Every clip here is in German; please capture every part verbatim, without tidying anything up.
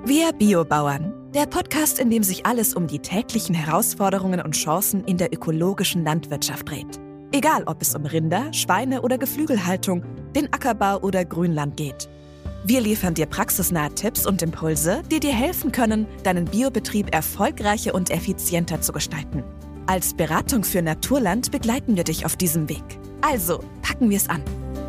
Wir Biobauern, der Podcast, in dem sich alles um die täglichen Herausforderungen und Chancen in der ökologischen Landwirtschaft dreht. Egal, ob es um Rinder, Schweine oder Geflügelhaltung, den Ackerbau oder Grünland geht. Wir liefern dir praxisnahe Tipps und Impulse, die dir helfen können, deinen Biobetrieb erfolgreicher und effizienter zu gestalten. Als Beratung für Naturland begleiten wir dich auf diesem Weg. Also, packen wir es an.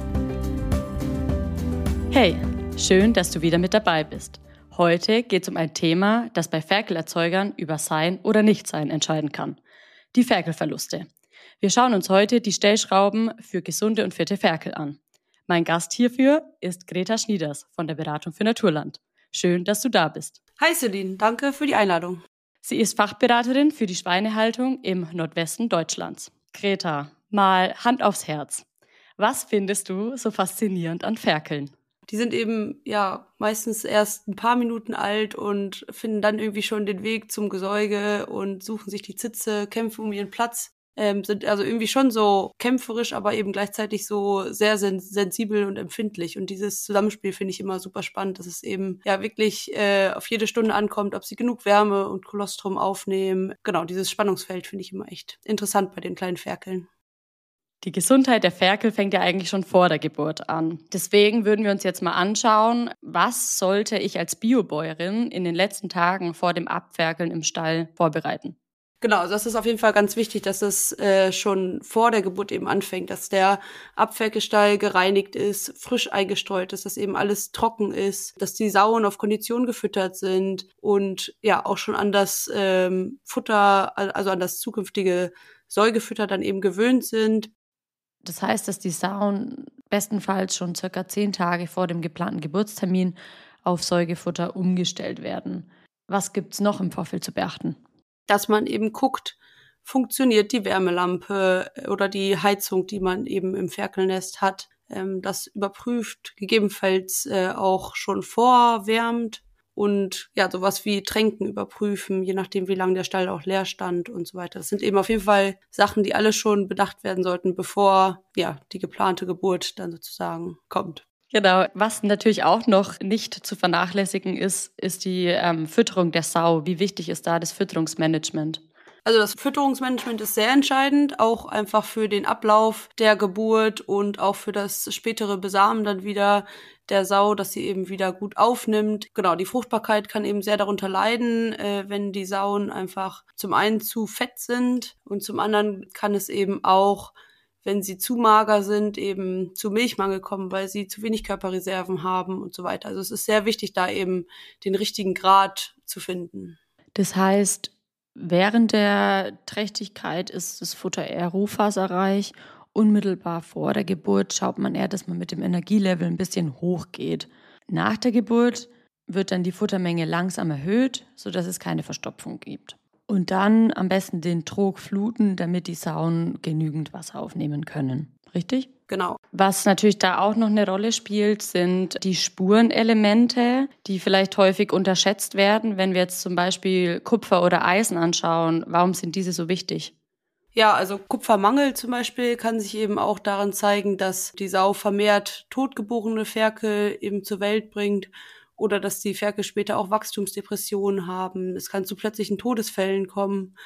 Hey, schön, dass du wieder mit dabei bist. Heute geht es um ein Thema, das bei Ferkelerzeugern über Sein oder Nichtsein entscheiden kann. Die Ferkelverluste. Wir schauen uns heute die Stellschrauben für gesunde und fitte Ferkel an. Mein Gast hierfür ist Greta Schnieders von der Beratung für Naturland. Schön, dass du da bist. Hi Celine, danke für die Einladung. Sie ist Fachberaterin für die Schweinehaltung im Nordwesten Deutschlands. Greta, mal Hand aufs Herz. Was findest du so faszinierend an Ferkeln? Die sind eben ja meistens erst ein paar Minuten alt und finden dann irgendwie schon den Weg zum Gesäuge und suchen sich die Zitze, kämpfen um ihren Platz, ähm, sind also irgendwie schon so kämpferisch, aber eben gleichzeitig so sehr sen- sensibel und empfindlich. Und dieses Zusammenspiel finde ich immer super spannend, dass es eben ja wirklich äh, auf jede Stunde ankommt, ob sie genug Wärme und Kolostrum aufnehmen. Genau, dieses Spannungsfeld finde ich immer echt interessant bei den kleinen Ferkeln. Die Gesundheit der Ferkel fängt ja eigentlich schon vor der Geburt an. Deswegen würden wir uns jetzt mal anschauen, was sollte ich als Biobäuerin in den letzten Tagen vor dem Abferkeln im Stall vorbereiten? Genau, also das ist auf jeden Fall ganz wichtig, dass es äh, schon vor der Geburt eben anfängt, dass der Abferkelstall gereinigt ist, frisch eingestreut ist, dass eben alles trocken ist, dass die Sauen auf Kondition gefüttert sind und ja auch schon an das ähm, Futter, also an das zukünftige Säugefutter dann eben gewöhnt sind. Das heißt, dass die Sauen bestenfalls schon circa zehn Tage vor dem geplanten Geburtstermin auf Säugefutter umgestellt werden. Was gibt's noch im Vorfeld zu beachten? Dass man eben guckt, funktioniert die Wärmelampe oder die Heizung, die man eben im Ferkelnest hat. Ähm, das überprüft, gegebenenfalls äh, auch schon vorwärmt. Und ja, sowas wie Tränken überprüfen, je nachdem, wie lange der Stall auch leer stand und so weiter. Das sind eben auf jeden Fall Sachen, die alle schon bedacht werden sollten, bevor ja die geplante Geburt dann sozusagen kommt. Genau, was natürlich auch noch nicht zu vernachlässigen ist, ist die ähm, Fütterung der Sau. Wie wichtig ist da das Fütterungsmanagement? Also das Fütterungsmanagement ist sehr entscheidend, auch einfach für den Ablauf der Geburt und auch für das spätere Besamen dann wieder der Sau, dass sie eben wieder gut aufnimmt. Genau, die Fruchtbarkeit kann eben sehr darunter leiden, äh, wenn die Sauen einfach zum einen zu fett sind und zum anderen kann es eben auch, wenn sie zu mager sind, eben zu Milchmangel kommen, weil sie zu wenig Körperreserven haben und so weiter. Also es ist sehr wichtig, da eben den richtigen Grad zu finden. Das heißt, während der Trächtigkeit ist das Futter eher rohfaserreich. Unmittelbar vor der Geburt schaut man eher, dass man mit dem Energielevel ein bisschen hochgeht. Nach der Geburt wird dann die Futtermenge langsam erhöht, sodass es keine Verstopfung gibt. Und dann am besten den Trog fluten, damit die Sauen genügend Wasser aufnehmen können. Richtig? Genau. Was natürlich da auch noch eine Rolle spielt, sind die Spurenelemente, die vielleicht häufig unterschätzt werden. Wenn wir jetzt zum Beispiel Kupfer oder Eisen anschauen, warum sind diese so wichtig? Ja, also Kupfermangel zum Beispiel kann sich eben auch daran zeigen, dass die Sau vermehrt totgeborene Ferkel eben zur Welt bringt oder dass die Ferkel später auch Wachstumsdepressionen haben. Es kann zu plötzlichen Todesfällen kommen.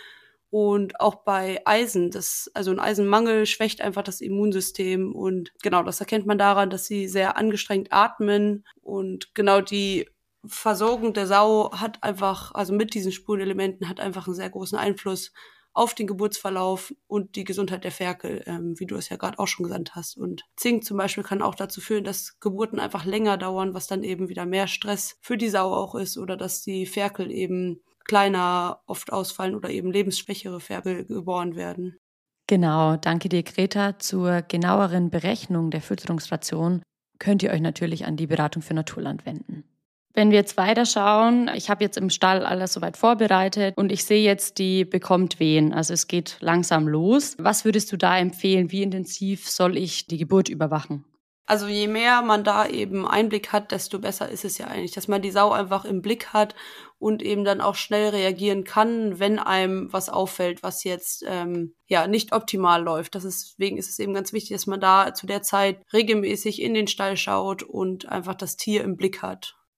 Und auch bei Eisen, das, also ein Eisenmangel schwächt einfach das Immunsystem. Und genau, das erkennt man daran, dass sie sehr angestrengt atmen. Und genau die Versorgung der Sau hat einfach, also mit diesen Spurenelementen, hat einfach einen sehr großen Einfluss auf den Geburtsverlauf und die Gesundheit der Ferkel, ähm, wie du es ja gerade auch schon gesagt hast. Und Zink zum Beispiel kann auch dazu führen, dass Geburten einfach länger dauern, was dann eben wieder mehr Stress für die Sau auch ist oder dass die Ferkel eben kleiner oft ausfallen oder eben lebensschwächere Ferkel geboren werden. Genau, danke dir, Greta. Zur genaueren Berechnung der Fütterungsration könnt ihr euch natürlich an die Beratung für Naturland wenden. Wenn wir jetzt weiterschauen, ich habe jetzt im Stall alles soweit vorbereitet und ich sehe jetzt, die bekommt Wehen. Also es geht langsam los. Was würdest du da empfehlen? Wie intensiv soll ich die Geburt überwachen? Also je mehr man da eben Einblick hat, desto besser ist es ja eigentlich, dass man die Sau einfach im Blick hat und eben dann auch schnell reagieren kann, wenn einem was auffällt, was jetzt ähm, ja nicht optimal läuft. Das ist, deswegen ist es eben ganz wichtig, dass man da zu der Zeit regelmäßig in den Stall schaut und einfach das Tier im Blick hat.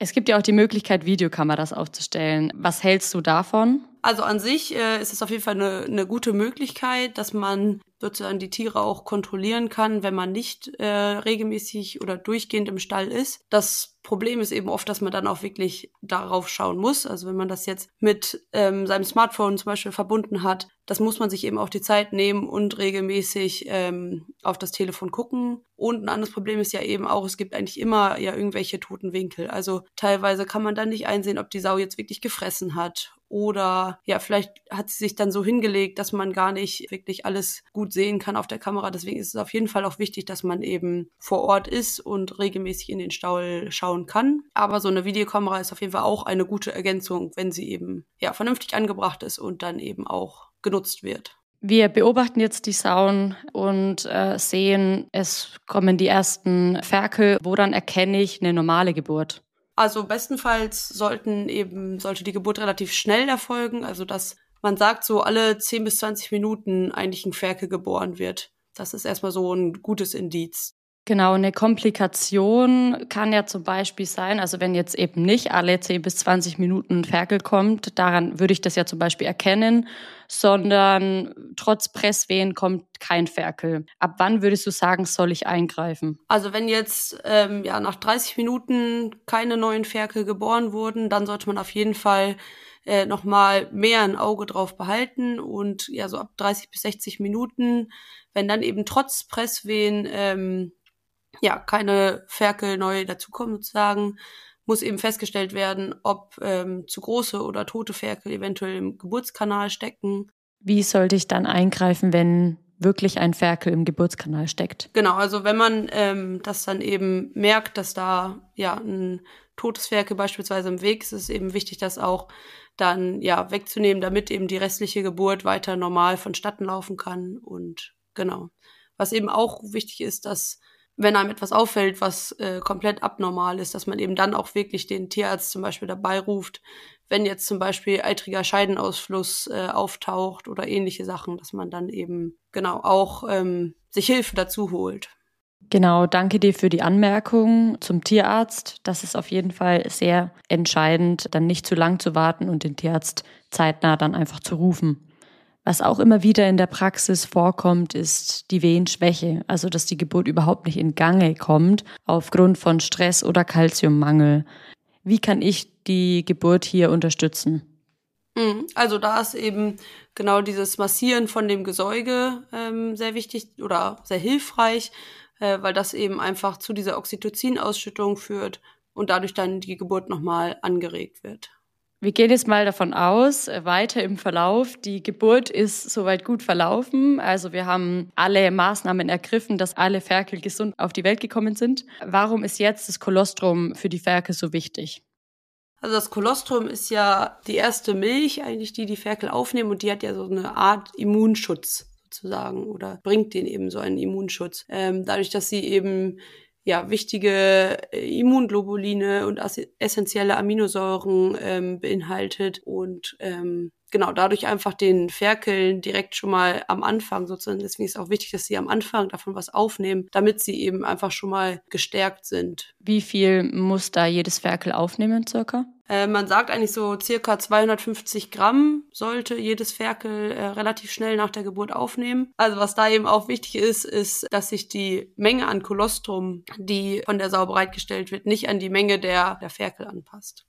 Es gibt ja auch die Möglichkeit, Videokameras aufzustellen. Was hältst du davon? Also an sich äh, ist es auf jeden Fall eine, eine gute Möglichkeit, dass man sozusagen die Tiere auch kontrollieren kann, wenn man nicht äh, regelmäßig oder durchgehend im Stall ist. Das Problem ist eben oft, dass man dann auch wirklich darauf schauen muss. Also wenn man das jetzt mit ähm, seinem Smartphone zum Beispiel verbunden hat, das muss man sich eben auch die Zeit nehmen und regelmäßig ähm, auf das Telefon gucken. Und ein anderes Problem ist ja eben auch, es gibt eigentlich immer ja irgendwelche toten Winkel. Also teilweise kann man dann nicht einsehen, ob die Sau jetzt wirklich gefressen hat. Oder ja, vielleicht hat sie sich dann so hingelegt, dass man gar nicht wirklich alles gut sehen kann auf der Kamera. Deswegen ist es auf jeden Fall auch wichtig, dass man eben vor Ort ist und regelmäßig in den Stall schauen kann. Aber so eine Videokamera ist auf jeden Fall auch eine gute Ergänzung, wenn sie eben ja vernünftig angebracht ist und dann eben auch genutzt wird. Wir beobachten jetzt die Sauen und äh, sehen, es kommen die ersten Ferkel. Woran erkenne ich eine normale Geburt? Also bestenfalls sollten eben, sollte die Geburt relativ schnell erfolgen, also dass man sagt, so alle zehn bis zwanzig Minuten eigentlich ein Ferkel geboren wird. Das ist erstmal so ein gutes Indiz. Genau, eine Komplikation kann ja zum Beispiel sein, also wenn jetzt eben nicht alle zehn bis zwanzig Minuten ein Ferkel kommt, daran würde ich das ja zum Beispiel erkennen, sondern trotz Presswehen kommt kein Ferkel. Ab wann würdest du sagen, soll ich eingreifen? Also wenn jetzt ähm, ja nach dreißig Minuten keine neuen Ferkel geboren wurden, dann sollte man auf jeden Fall äh, nochmal mehr ein Auge drauf behalten und ja so ab dreißig bis sechzig Minuten, wenn dann eben trotz Presswehen ähm, ja, keine Ferkel neu dazukommen sozusagen, muss eben festgestellt werden, ob ähm, zu große oder tote Ferkel eventuell im Geburtskanal stecken. Wie sollte ich dann eingreifen, wenn wirklich ein Ferkel im Geburtskanal steckt? Genau, also wenn man ähm, das dann eben merkt, dass da ja ein totes Ferkel beispielsweise im Weg ist, ist es eben wichtig, das auch dann ja wegzunehmen, damit eben die restliche Geburt weiter normal vonstatten laufen kann. Und genau, was eben auch wichtig ist, dass wenn einem etwas auffällt, was äh, komplett abnormal ist, dass man eben dann auch wirklich den Tierarzt zum Beispiel dabei ruft, wenn jetzt zum Beispiel eitriger Scheidenausfluss äh, auftaucht oder ähnliche Sachen, dass man dann eben genau auch ähm, sich Hilfe dazu holt. Genau, danke dir für die Anmerkung zum Tierarzt. Das ist auf jeden Fall sehr entscheidend, dann nicht zu lang zu warten und den Tierarzt zeitnah dann einfach zu rufen. Was auch immer wieder in der Praxis vorkommt, ist die Wehenschwäche, also dass die Geburt überhaupt nicht in Gange kommt aufgrund von Stress oder Kalziummangel. Wie kann ich die Geburt hier unterstützen? Also da ist eben genau dieses Massieren von dem Gesäuge ähm, sehr wichtig oder sehr hilfreich, äh, weil das eben einfach zu dieser Oxytocin-Ausschüttung führt und dadurch dann die Geburt nochmal angeregt wird. Wir gehen jetzt mal davon aus, weiter im Verlauf, die Geburt ist soweit gut verlaufen. Also wir haben alle Maßnahmen ergriffen, dass alle Ferkel gesund auf die Welt gekommen sind. Warum ist jetzt das Kolostrum für die Ferkel so wichtig? Also das Kolostrum ist ja die erste Milch eigentlich, die die Ferkel aufnehmen und die hat ja so eine Art Immunschutz sozusagen oder bringt denen eben so einen Immunschutz. Ähm, dadurch, dass sie eben ja wichtige Immunglobuline und essentielle Aminosäuren ähm, beinhaltet und ähm, genau dadurch einfach den Ferkeln direkt schon mal am Anfang sozusagen, deswegen ist es auch wichtig, dass sie am Anfang davon was aufnehmen, damit sie eben einfach schon mal gestärkt sind. Wie viel muss da jedes Ferkel aufnehmen circa? Äh, man sagt eigentlich so circa zweihundertfünfzig Gramm sollte jedes Ferkel äh, relativ schnell nach der Geburt aufnehmen. Also was da eben auch wichtig ist, ist, dass sich die Menge an Kolostrum, die von der Sau bereitgestellt wird, nicht an die Menge der, der Ferkel anpasst.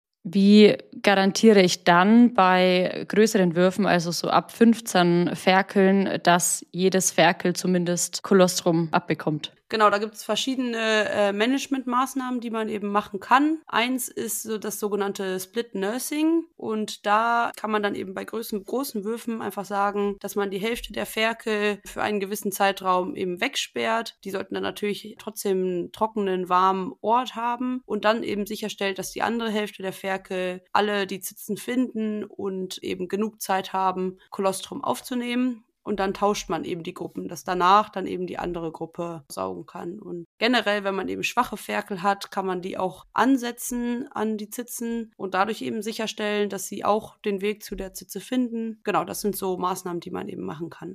Wie garantiere ich dann bei größeren Würfen, also so ab fünfzehn Ferkeln, dass jedes Ferkel zumindest Kolostrum abbekommt? Genau, da gibt es verschiedene äh, Managementmaßnahmen, die man eben machen kann. Eins ist so das sogenannte Split Nursing und da kann man dann eben bei großen, großen Würfen einfach sagen, dass man die Hälfte der Ferkel für einen gewissen Zeitraum eben wegsperrt. Die sollten dann natürlich trotzdem einen trockenen, warmen Ort haben und dann eben sicherstellt, dass die andere Hälfte der Ferkel alle die Zitzen finden und eben genug Zeit haben, Kolostrum aufzunehmen. Und dann tauscht man eben die Gruppen, dass danach dann eben die andere Gruppe saugen kann. Und generell, wenn man eben schwache Ferkel hat, kann man die auch ansetzen an die Zitzen und dadurch eben sicherstellen, dass sie auch den Weg zu der Zitze finden. Genau, das sind so Maßnahmen, die man eben machen kann.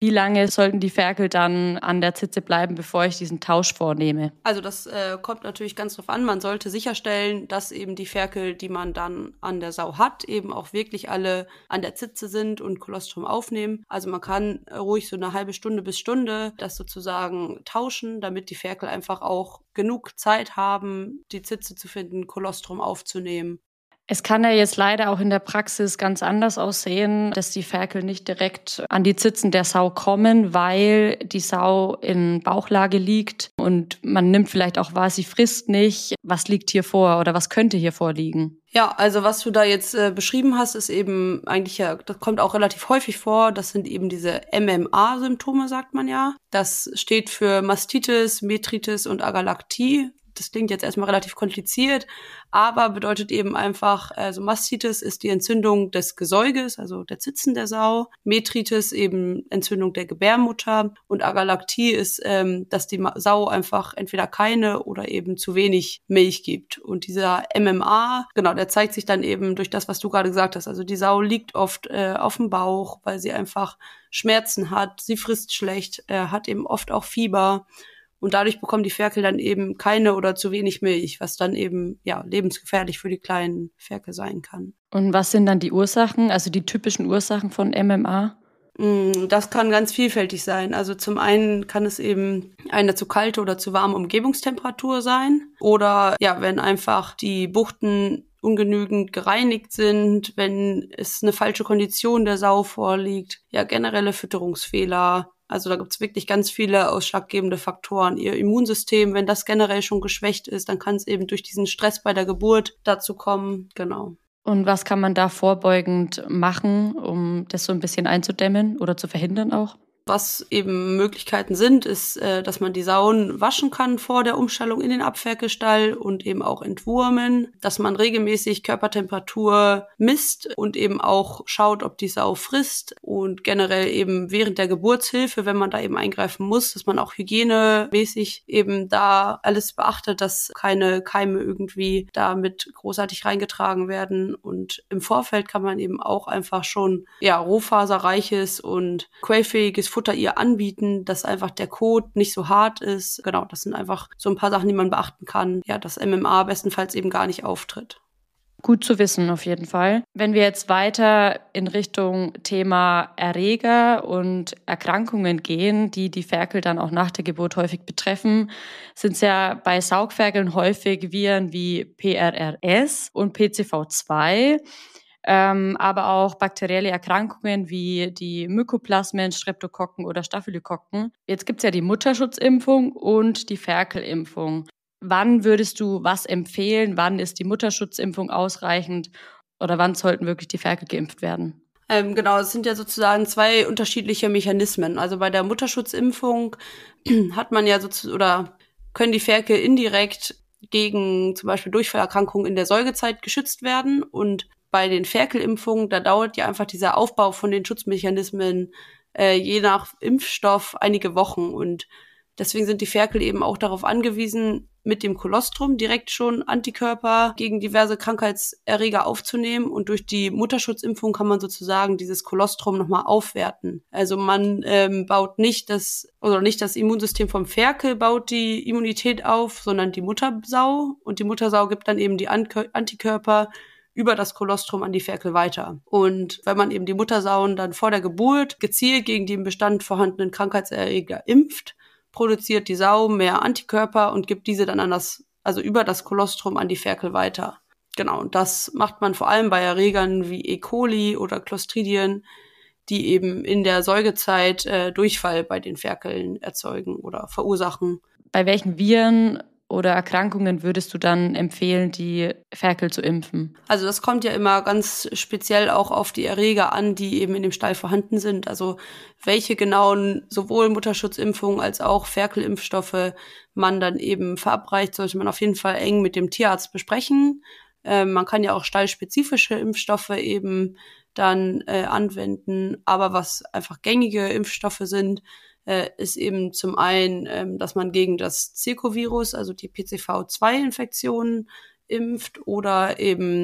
Wie lange sollten die Ferkel dann an der Zitze bleiben, bevor ich diesen Tausch vornehme? Also das äh, kommt natürlich ganz drauf an. Man sollte sicherstellen, dass eben die Ferkel, die man dann an der Sau hat, eben auch wirklich alle an der Zitze sind und Kolostrum aufnehmen. Also man kann ruhig so eine halbe Stunde bis Stunde das sozusagen tauschen, damit die Ferkel einfach auch genug Zeit haben, die Zitze zu finden, Kolostrum aufzunehmen. Es kann ja jetzt leider auch in der Praxis ganz anders aussehen, dass die Ferkel nicht direkt an die Zitzen der Sau kommen, weil die Sau in Bauchlage liegt und man nimmt vielleicht auch wahr, sie frisst nicht. Was liegt hier vor oder was könnte hier vorliegen? Ja, also was du da jetzt äh, beschrieben hast, ist eben eigentlich ja, das kommt auch relativ häufig vor. Das sind eben diese M M A-Symptome, sagt man ja. Das steht für Mastitis, Metritis und Agalaktie. Das klingt jetzt erstmal relativ kompliziert, aber bedeutet eben einfach, also Mastitis ist die Entzündung des Gesäuges, also der Zitzen der Sau. Metritis eben Entzündung der Gebärmutter. Und Agalaktie ist, ähm, dass die Sau einfach entweder keine oder eben zu wenig Milch gibt. Und dieser M M A, genau, der zeigt sich dann eben durch das, was du gerade gesagt hast. Also die Sau liegt oft äh, auf dem Bauch, weil sie einfach Schmerzen hat. Sie frisst schlecht, äh, hat eben oft auch Fieber. Und dadurch bekommen die Ferkel dann eben keine oder zu wenig Milch, was dann eben ja lebensgefährlich für die kleinen Ferkel sein kann. Und was sind dann die Ursachen, also die typischen Ursachen von M M A? Das kann ganz vielfältig sein. Also zum einen kann es eben eine zu kalte oder zu warme Umgebungstemperatur sein. Oder ja, wenn einfach die Buchten ungenügend gereinigt sind, wenn es eine falsche Kondition der Sau vorliegt, ja generelle Fütterungsfehler. Also da gibt's wirklich ganz viele ausschlaggebende Faktoren. Ihr Immunsystem, wenn das generell schon geschwächt ist, dann kann es eben durch diesen Stress bei der Geburt dazu kommen. Genau. Und was kann man da vorbeugend machen, um das so ein bisschen einzudämmen oder zu verhindern auch? Was eben Möglichkeiten sind, ist, äh, dass man die Sauen waschen kann vor der Umstellung in den Abferkelstall und eben auch entwurmen, dass man regelmäßig Körpertemperatur misst und eben auch schaut, ob die Sau frisst und generell eben während der Geburtshilfe, wenn man da eben eingreifen muss, dass man auch hygienemäßig eben da alles beachtet, dass keine Keime irgendwie damit großartig reingetragen werden. Und im Vorfeld kann man eben auch einfach schon ja rohfaserreiches und quellfähiges Futter ihr anbieten, dass einfach der Kot nicht so hart ist. Genau, das sind einfach so ein paar Sachen, die man beachten kann. Ja, dass M M A bestenfalls eben gar nicht auftritt. Gut zu wissen, auf jeden Fall. Wenn wir jetzt weiter in Richtung Thema Erreger und Erkrankungen gehen, die die Ferkel dann auch nach der Geburt häufig betreffen, sind es ja bei Saugferkeln häufig Viren wie P R R S und P C V zwei. Ähm, aber auch bakterielle Erkrankungen wie die Mykoplasmen, Streptokokken oder Staphylokokken. Jetzt gibt's ja die Mutterschutzimpfung und die Ferkelimpfung. Wann würdest du was empfehlen? Wann ist die Mutterschutzimpfung ausreichend? Oder wann sollten wirklich die Ferkel geimpft werden? Ähm, genau, es sind ja sozusagen zwei unterschiedliche Mechanismen. Also bei der Mutterschutzimpfung hat man ja sozusagen, oder können die Ferkel indirekt gegen zum Beispiel Durchfallerkrankungen in der Säugezeit geschützt werden. Und bei den Ferkelimpfungen, da dauert ja einfach dieser Aufbau von den Schutzmechanismen äh, je nach Impfstoff einige Wochen. Und deswegen sind die Ferkel eben auch darauf angewiesen, mit dem Kolostrum direkt schon Antikörper gegen diverse Krankheitserreger aufzunehmen. Und durch die Mutterschutzimpfung kann man sozusagen dieses Kolostrum nochmal aufwerten. Also man ähm, baut nicht das, oder nicht das Immunsystem vom Ferkel baut die Immunität auf, sondern die Muttersau. Und die Muttersau gibt dann eben die Antikörper über das Kolostrum an die Ferkel weiter. Und wenn man eben die Muttersauen dann vor der Geburt gezielt gegen die im Bestand vorhandenen Krankheitserreger impft, produziert die Sau mehr Antikörper und gibt diese dann an das, also über das Kolostrum an die Ferkel weiter. Genau, und das macht man vor allem bei Erregern wie E. coli oder Clostridien, die eben in der Säugezeit äh, Durchfall bei den Ferkeln erzeugen oder verursachen. Bei welchen Viren oder Erkrankungen würdest du dann empfehlen, die Ferkel zu impfen? Also das kommt ja immer ganz speziell auch auf die Erreger an, die eben in dem Stall vorhanden sind. Also welche genauen sowohl Mutterschutzimpfungen als auch Ferkelimpfstoffe man dann eben verabreicht, sollte man auf jeden Fall eng mit dem Tierarzt besprechen. Äh, man kann ja auch stallspezifische Impfstoffe eben dann äh, anwenden. Aber was einfach gängige Impfstoffe sind, Äh, ist eben zum einen, ähm, dass man gegen das Zirkovirus, also die P C V zwei Infektionen impft oder eben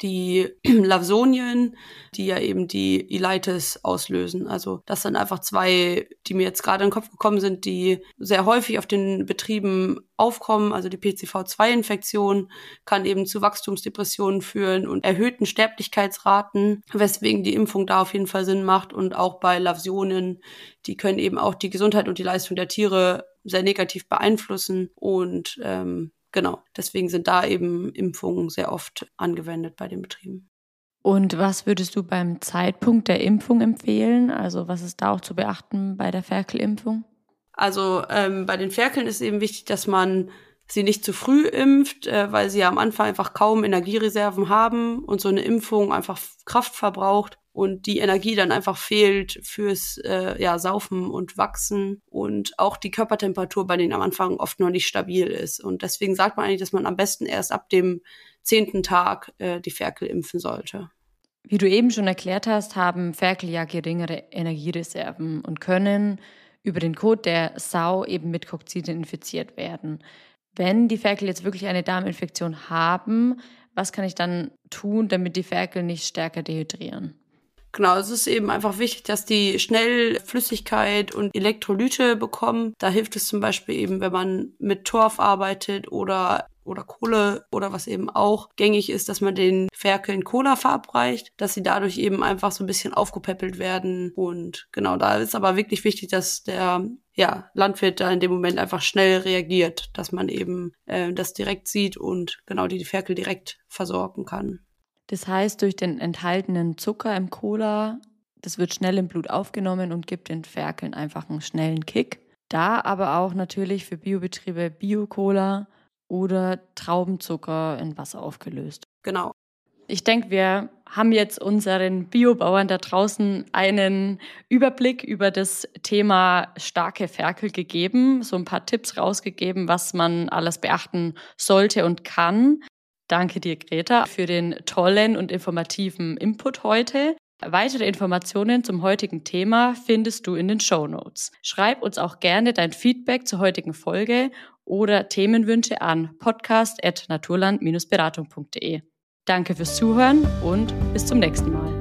die Lawsonien, die ja eben die Ileitis auslösen. Also das sind einfach zwei, die mir jetzt gerade in den Kopf gekommen sind, die sehr häufig auf den Betrieben aufkommen. Also die P C V zwei Infektion kann eben zu Wachstumsdepressionen führen und erhöhten Sterblichkeitsraten, weswegen die Impfung da auf jeden Fall Sinn macht. Und auch bei Lawsonien, die können eben auch die Gesundheit und die Leistung der Tiere sehr negativ beeinflussen. Und ähm, genau, deswegen sind da eben Impfungen sehr oft angewendet bei den Betrieben. Und was würdest du beim Zeitpunkt der Impfung empfehlen? Also was ist da auch zu beachten bei der Ferkelimpfung? Also ähm, bei den Ferkeln ist eben wichtig, dass man sie nicht zu früh impft, äh, weil sie ja am Anfang einfach kaum Energiereserven haben und so eine Impfung einfach Kraft verbraucht und die Energie dann einfach fehlt fürs äh, ja, Saufen und Wachsen und auch die Körpertemperatur bei denen am Anfang oft noch nicht stabil ist. Und deswegen sagt man eigentlich, dass man am besten erst ab dem zehnten Tag äh, die Ferkel impfen sollte. Wie du eben schon erklärt hast, haben Ferkel ja geringere Energiereserven und können über den Kot der Sau eben mit Kokzidien infiziert werden. Wenn die Ferkel jetzt wirklich eine Darminfektion haben, was kann ich dann tun, damit die Ferkel nicht stärker dehydrieren? Genau, es ist eben einfach wichtig, dass die schnell Flüssigkeit und Elektrolyte bekommen. Da hilft es zum Beispiel eben, wenn man mit Torf arbeitet oder oder Kohle oder was eben auch gängig ist, dass man den Ferkeln Cola verabreicht, dass sie dadurch eben einfach so ein bisschen aufgepäppelt werden. Und genau, da ist aber wirklich wichtig, dass der ja, Landwirt da in dem Moment einfach schnell reagiert, dass man eben äh, das direkt sieht und genau die, die Ferkel direkt versorgen kann. Das heißt, durch den enthaltenen Zucker im Cola, das wird schnell im Blut aufgenommen und gibt den Ferkeln einfach einen schnellen Kick. Da aber auch natürlich für Biobetriebe Bio-Cola oder Traubenzucker in Wasser aufgelöst. Genau. Ich denke, wir haben jetzt unseren Biobauern da draußen einen Überblick über das Thema starke Ferkel gegeben, so ein paar Tipps rausgegeben, was man alles beachten sollte und kann. Danke dir, Greta, für den tollen und informativen Input heute. Weitere Informationen zum heutigen Thema findest du in den Shownotes. Schreib uns auch gerne dein Feedback zur heutigen Folge oder Themenwünsche an podcast at naturland dash beratung punkt de. Danke fürs Zuhören und bis zum nächsten Mal.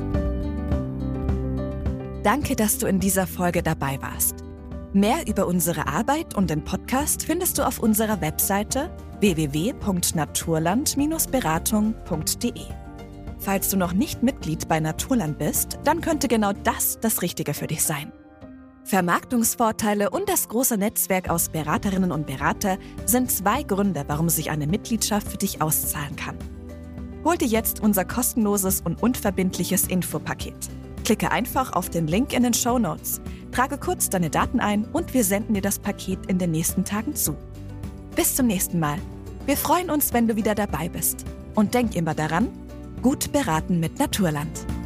Danke, dass du in dieser Folge dabei warst. Mehr über unsere Arbeit und den Podcast findest du auf unserer Webseite w w w punkt naturland dash beratung punkt de. Falls du noch nicht Mitglied bei Naturland bist, dann könnte genau das das Richtige für dich sein. Vermarktungsvorteile und das große Netzwerk aus Beraterinnen und Berater sind zwei Gründe, warum sich eine Mitgliedschaft für dich auszahlen kann. Hol dir jetzt unser kostenloses und unverbindliches Infopaket. Klicke einfach auf den Link in den Shownotes, trage kurz deine Daten ein und wir senden dir das Paket in den nächsten Tagen zu. Bis zum nächsten Mal. Wir freuen uns, wenn du wieder dabei bist. Und denk immer daran, gut beraten mit Naturland.